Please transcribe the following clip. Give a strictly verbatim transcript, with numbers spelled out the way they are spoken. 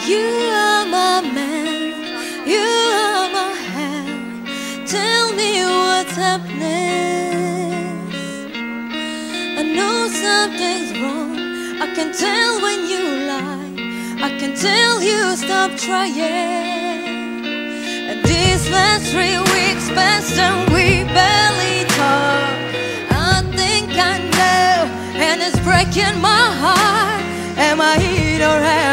You are my man, you are my hand. Tell me what's happening. I know something's wrong. I can tell when you lie. I can tell you stop trying. And these last three weeks passed and we barely talk. I think I know, and it's breaking my heart. Am I it or am